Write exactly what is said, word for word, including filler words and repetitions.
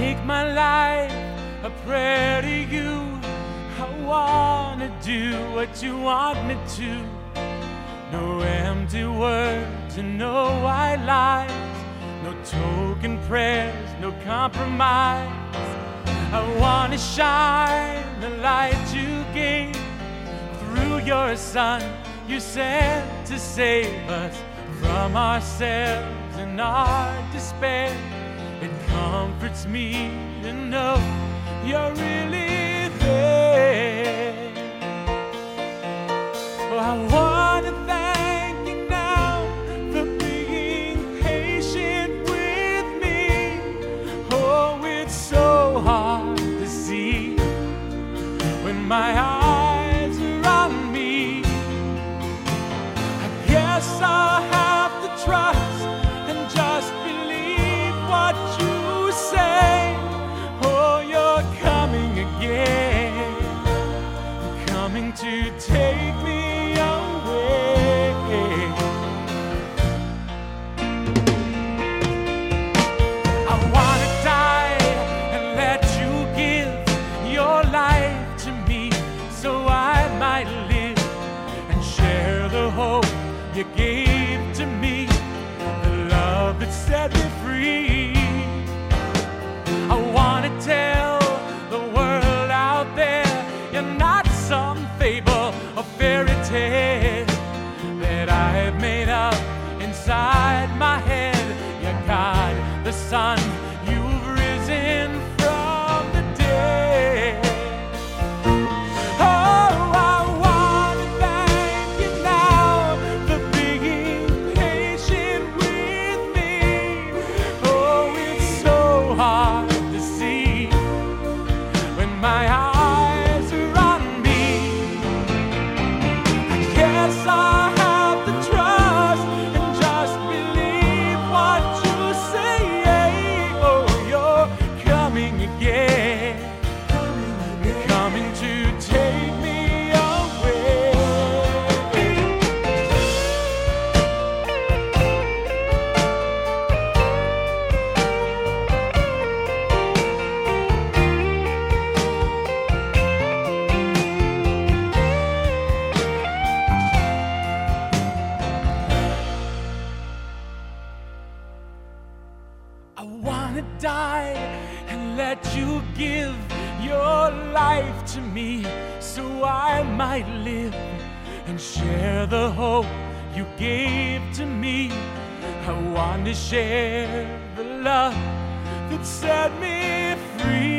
make my life a prayer to you. I wanna do what you want me to. No empty words and no white lies, no token prayers, no compromise. I wanna shine the light you gave through your Son you sent to save us from ourselves and our despair. It comforts me to know you're really there. Oh, I wanna thank you now for being patient with me. Oh, it's so hard to see when my eyes are on me. I guess I'll have to trust and just believe what you say. Oh, you're coming again, coming to take me away. I wanna die and let you give your life to me, so I might live and share the hope you gave to me, the love that set me free. I wanna tell the world out there you're not some fable or fairy tale that I've made up inside my head. You're God, the Son, you've risen from the dead. Oh, I wanna thank you now for being patient with me. Oh, it's so hard to see when my eyes are on me. I guess I'll have to trust and just believe what you say. Oh, you're coming again, you're coming to take me away. I wanna die and let you give your life to me, so I might live and share the hope you gave to me. I want to share the love that set me free.